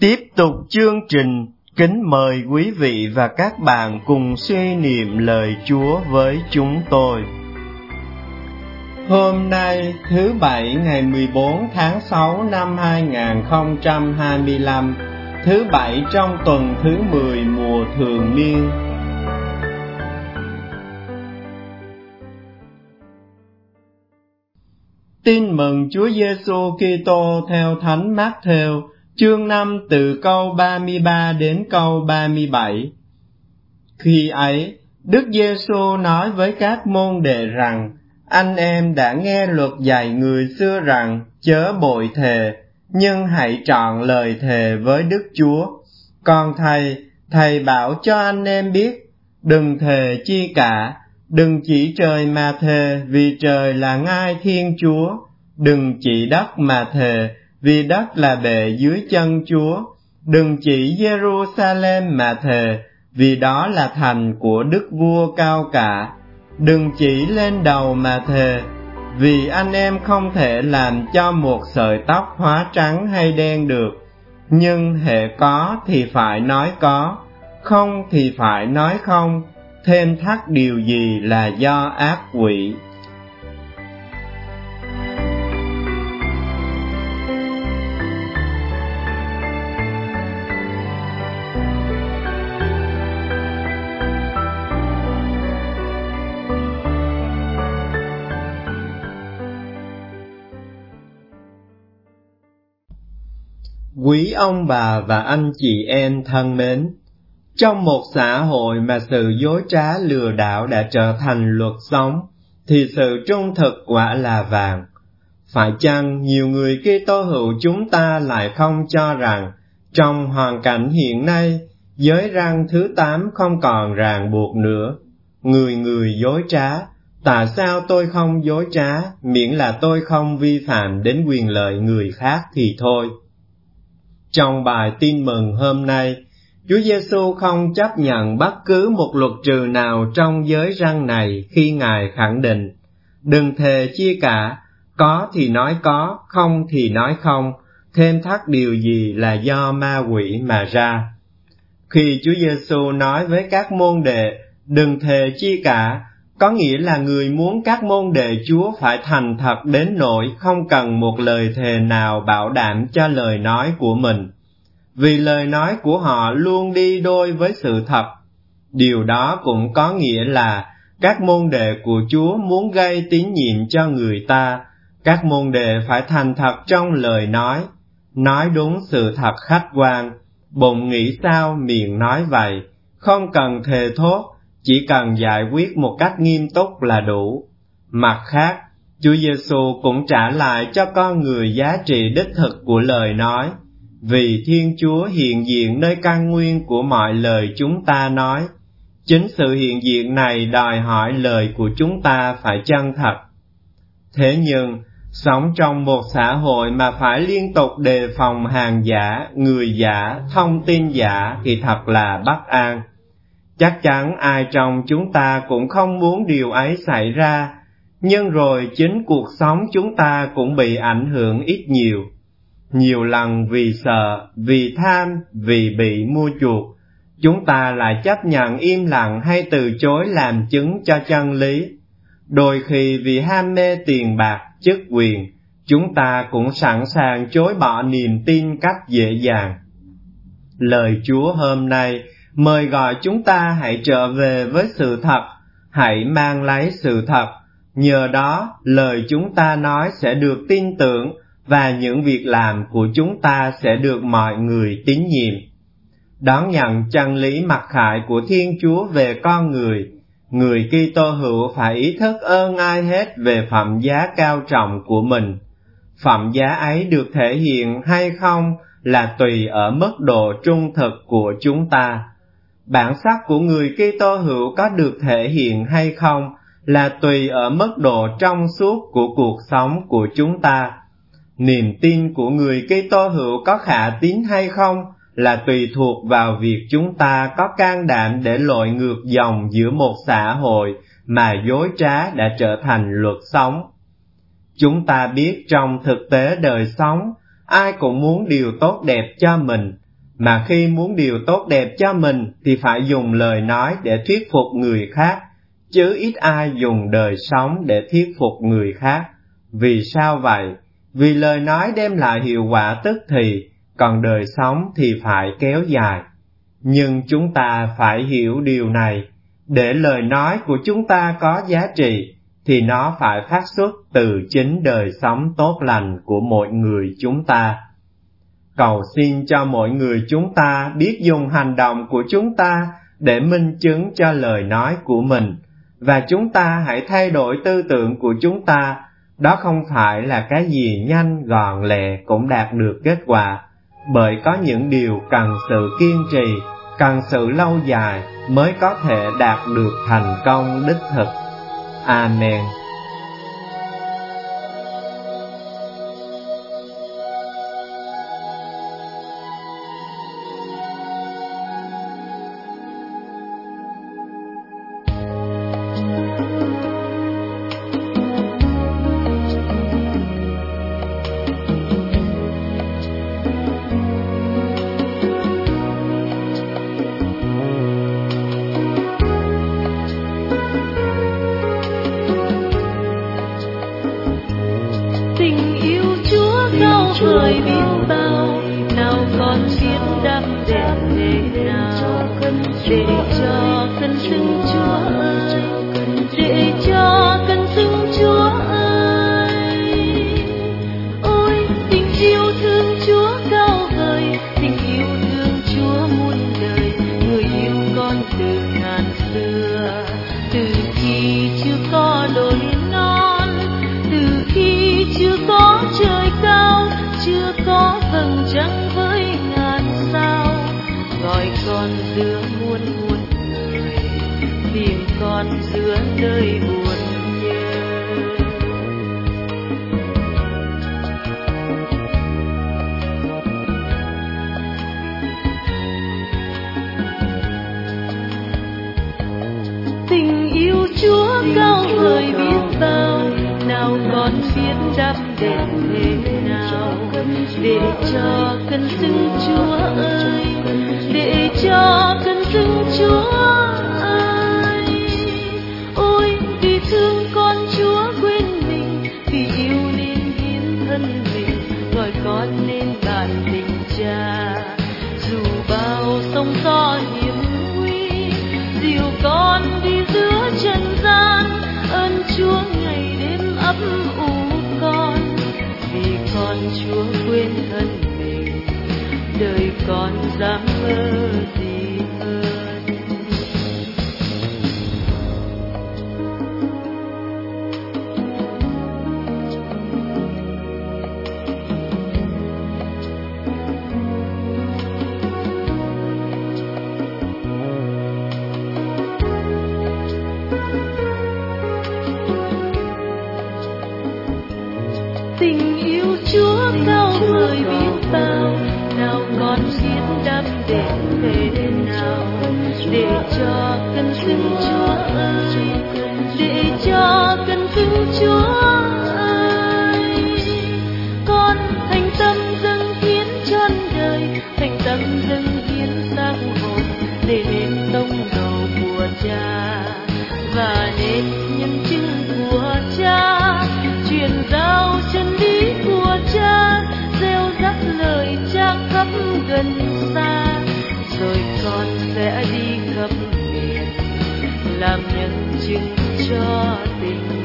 Tiếp tục chương trình, kính mời quý vị và các bạn cùng suy niệm lời Chúa với chúng tôi. Hôm nay, thứ Bảy ngày 14 tháng 6 năm 2025, thứ Bảy trong tuần thứ 10 mùa thường niên. Tin mừng Chúa Giêsu Kitô theo Thánh Mác-thêu, chương 5 từ câu 33 đến câu 37. Khi ấy, Đức Giêsu nói với các môn đệ rằng: Anh em đã nghe luật dạy người xưa rằng chớ bội thề, nhưng hãy trọn lời thề với Đức Chúa. Còn Thầy bảo cho anh em biết, đừng thề chi cả, đừng chỉ trời mà thề, vì trời là ngai Thiên Chúa. Đừng chỉ đất mà thề, vì đất là bệ dưới chân Chúa. Đừng chỉ Jerusalem mà thề, vì đó là thành của Đức Vua cao cả. Đừng chỉ lên đầu mà thề, vì anh em không thể làm cho một sợi tóc hóa trắng hay đen được. Nhưng hễ có thì phải nói có, không thì phải nói không, thêm thắt điều gì là do ác quỷ. Quý ông bà và anh chị em thân mến, trong một xã hội mà sự dối trá lừa đảo đã trở thành luật sống, thì sự trung thực quả là vàng. Phải chăng nhiều người Kitô hữu chúng ta lại không cho rằng, trong hoàn cảnh hiện nay, giới răn thứ 8 không còn ràng buộc nữa? Người người dối trá, tại sao tôi không dối trá, miễn là tôi không vi phạm đến quyền lợi người khác thì thôi. Trong bài tin mừng hôm nay, Chúa Giêsu không chấp nhận bất cứ một luật trừ nào trong giới răn này khi Ngài khẳng định: đừng thề chi cả, có thì nói có, không thì nói không, thêm thắt điều gì là do ma quỷ mà ra. Khi Chúa Giêsu nói với các môn đệ đừng thề chi cả, có nghĩa là người muốn các môn đệ Chúa phải thành thật đến nỗi không cần một lời thề nào bảo đảm cho lời nói của mình, vì lời nói của họ luôn đi đôi với sự thật. Điều đó cũng có nghĩa là các môn đệ của Chúa muốn gây tín nhiệm cho người ta, các môn đệ phải thành thật trong lời nói đúng sự thật khách quan, bụng nghĩ sao miệng nói vậy, không cần thề thốt, chỉ cần giải quyết một cách nghiêm túc là đủ. Mặt khác, Chúa Giêsu cũng trả lại cho con người giá trị đích thực của lời nói, vì Thiên Chúa hiện diện nơi căn nguyên của mọi lời chúng ta nói. Chính sự hiện diện này đòi hỏi lời của chúng ta phải chân thật. Thế nhưng, sống trong một xã hội mà phải liên tục đề phòng hàng giả, người giả, thông tin giả thì thật là bất an. Chắc chắn ai trong chúng ta cũng không muốn điều ấy xảy ra, nhưng rồi chính cuộc sống chúng ta cũng bị ảnh hưởng ít nhiều. Nhiều lần vì sợ, vì tham, vì bị mua chuộc, chúng ta lại chấp nhận im lặng hay từ chối làm chứng cho chân lý. Đôi khi vì ham mê tiền bạc, chức quyền, chúng ta cũng sẵn sàng chối bỏ niềm tin cách dễ dàng. Lời Chúa hôm nay mời gọi chúng ta hãy trở về với sự thật, hãy mang lấy sự thật. Nhờ đó, lời chúng ta nói sẽ được tin tưởng và những việc làm của chúng ta sẽ được mọi người tín nhiệm. Đón nhận chân lý mặc khải của Thiên Chúa về con người Kitô hữu phải ý thức ơn ai hết về phẩm giá cao trọng của mình. Phẩm giá ấy được thể hiện hay không là tùy ở mức độ trung thực của chúng ta. Bản sắc của người Kitô hữu có được thể hiện hay không là tùy ở mức độ trong suốt của cuộc sống của chúng ta. Niềm tin của người Kitô hữu có khả tín hay không là tùy thuộc vào việc chúng ta có can đảm để lội ngược dòng giữa một xã hội mà dối trá đã trở thành luật sống. Chúng ta biết trong thực tế đời sống, ai cũng muốn điều tốt đẹp cho mình, mà khi muốn điều tốt đẹp cho mình thì phải dùng lời nói để thuyết phục người khác, chứ ít ai dùng đời sống để thuyết phục người khác. Vì sao vậy? Vì lời nói đem lại hiệu quả tức thì, còn đời sống thì phải kéo dài. Nhưng chúng ta phải hiểu điều này, để lời nói của chúng ta có giá trị, thì nó phải phát xuất từ chính đời sống tốt lành của mỗi người chúng ta. Cầu xin cho mỗi người chúng ta biết dùng hành động của chúng ta để minh chứng cho lời nói của mình, và chúng ta hãy thay đổi tư tưởng của chúng ta. Đó không phải là cái gì nhanh gọn lẹ cũng đạt được kết quả, bởi có những điều cần sự kiên trì, cần sự lâu dài mới có thể đạt được thành công đích thực. Amen. Người biết bao, nào còn biết đắm đệm thế nào, để cho cơn sưng Chúa ơi, để cho cơn sưng Chúa ơi. Ôi tình yêu thương Chúa cao vời, tình yêu thương Chúa muôn đời, người yêu con từ ngàn xưa, từ khi chưa có đồi non, từ khi chưa có trời cao, chưa có vầng trăng với ngàn sao, gọi con giữa muôn muôn người, tìm con giữa nơi buồn nhớ. Tình yêu Chúa cao vời biết bao, nào con biết đắp đệm thế nào, để cho cơn sưng Chúa ơi, để cho cơn sưng Chúa ơi. Ôi vì thương con Chúa quên mình, vì yêu nên hiến thân mình, gọi con nên bạn tình cha. Dù bao sóng gió hiểm nguy, dìu con đi giữa trần gian, ơn Chúa ngày đêm ấp ủ con, vì con Chúa quên thân mình, đời con dám mơ gì hơn. Tình yêu Chúa cao vời biết bao, nào con biết đắp đệm thế nào, để cho cơn sưng Chúa ơi, để cho cơn sưng Chúa ơi. Con thành tâm dâng hiến trọn đời, thành tâm dâng hiến sáng hồn, để nên tông đầu của Cha và nên nhân chứng của Cha, truyền giao chân lý của Cha, gieo rắc lời Cha khắp gần xa, rồi con sẽ đi khắp miền làm nhân chứng cho tình